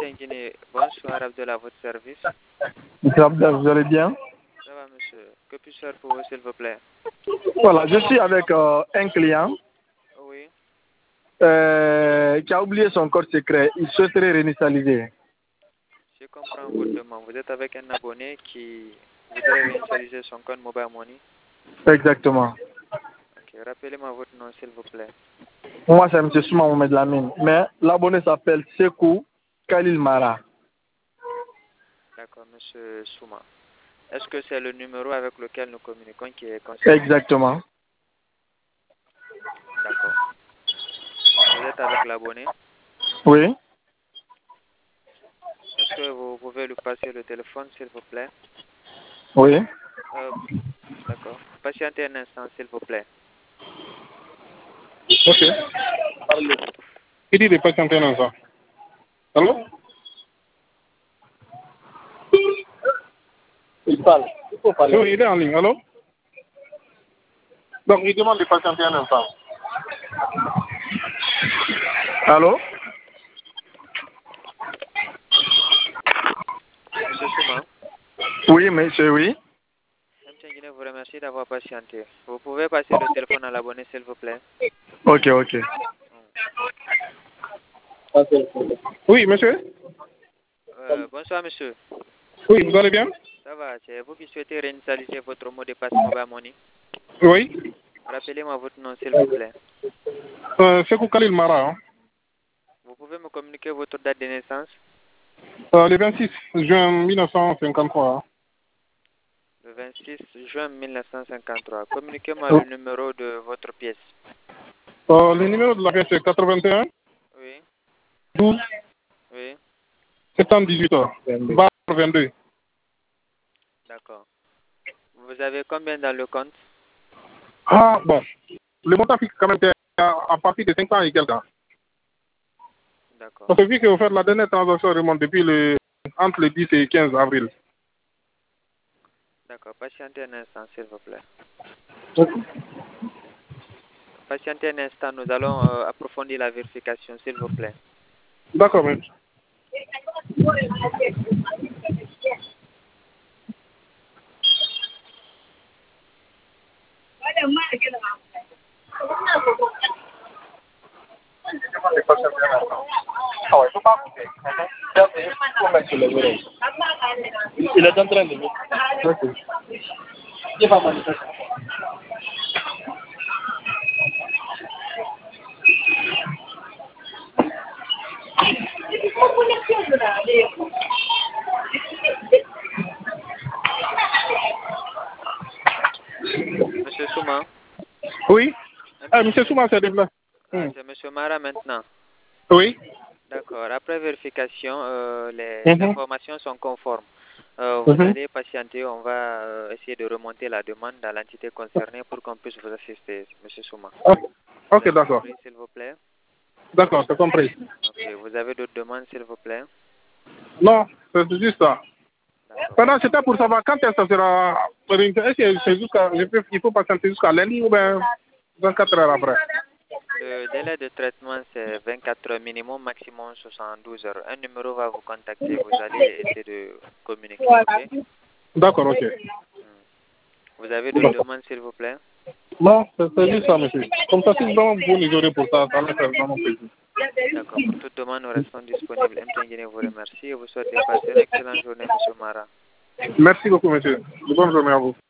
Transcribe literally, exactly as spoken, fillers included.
Guinée, bonsoir Abdullah, à votre service. Monsieur Abdel, vous allez bien? Ça va, monsieur. Que puis-je faire pour vous, s'il vous plaît? Voilà, je suis avec euh, un client Oui. euh, qui a oublié son code secret. Il souhaiterait réinitialiser. Je comprends votre demande. Vous êtes avec un abonné qui voudrait réinitialiser son compte Mobile Money. Exactement. Ok, rappelez-moi votre nom, s'il vous plaît. Moi, c'est M. Souma Mohamed Lamine. Mais l'abonné s'appelle Sekou Khalil Mara. D'accord, monsieur Souma. Est-ce que c'est le numéro avec lequel nous communiquons qui est concerné? Exactement. D'accord. Vous êtes avec l'abonné? Oui. Est-ce que vous pouvez lui passer le téléphone, s'il vous plaît? Oui. Euh, D'accord. Patientez un instant, s'il vous plaît. Ok. Il dit de patienter un instant. Allô? Il parle. Il faut parler. Oui, il est en ligne. Allô? Donc, il demande de patienter un instant. Allô? Monsieur Souma? Oui, monsieur, oui. M T N Guinée vous remercie d'avoir patienté. Vous pouvez passer le téléphone à l'abonné, s'il vous plaît? Ok, ok. Oui, monsieur? Euh, bonsoir, monsieur. Oui, vous allez bien? Ça va, c'est vous qui souhaitez réinitialiser votre mot de passe Mobile Money? Oui. Rappelez-moi votre nom, s'il vous plaît. Euh, Sekou Khalil Mara. Hein. Vous pouvez me communiquer votre date de naissance? Euh, le vingt-six juin mille neuf cent cinquante-trois. Hein. Le vingt-six juin mille neuf cent cinquante-trois. Communiquez-moi le numéro de votre pièce. Euh, le numéro de la pièce est quatre-vingt-un Oui. douze Oui. soixante-dix-huit barre vingt-deux. D'accord. Vous avez combien dans le compte? Ah, bon. Le montant fixe quand même est à, à partir de cinq cents et quelques. D'accord. Parce que vu que vous faites la dernière transaction remonte depuis le entre le dix et quinze avril. D'accord. Patientez un instant, s'il vous plaît. Ok. Patientez un instant, nous allons euh, approfondir la vérification, s'il vous plaît. D'accord, monsieur. Il est en train de venir. Il va manifester. Monsieur Souma? Oui. Ah, monsieur Souma, c'est déplacé. Ah, c'est monsieur Mara maintenant. Oui. D'accord. Après vérification, euh, les Mm-hmm. informations sont conformes. Euh, vous Mm-hmm. allez patienter, on va euh, essayer de remonter la demande à l'entité concernée pour qu'on puisse vous assister, monsieur Souma. Ok, ok, d'accord. S'il vous plaît. D'accord, c'est compris. Ok. Vous avez d'autres demandes, s'il vous plaît? Non, c'est juste ça. D'accord. Pendant c'était pour savoir quand est-ce que ça sera. Est-ce que c'est jusqu'à. Il faut patienter jusqu'à lundi ou bien vingt-quatre heures après? Le délai de traitement, c'est vingt-quatre heures minimum, maximum soixante-douze heures. Un numéro va vous contacter. Vous allez essayer de communiquer, ok? D'accord, ok. Vous avez d'autres demandes, s'il vous plaît? Non, c'est juste ça, monsieur. Comme ça, si vraiment vous nous aurez pour ça, ça va faire vraiment plaisir. D'accord. Pour toute demande, nous restons disponibles. M T N Guinée vous remercie et vous souhaite de passer une excellente journée, monsieur Mara. Merci beaucoup, monsieur. Bonne journée à vous.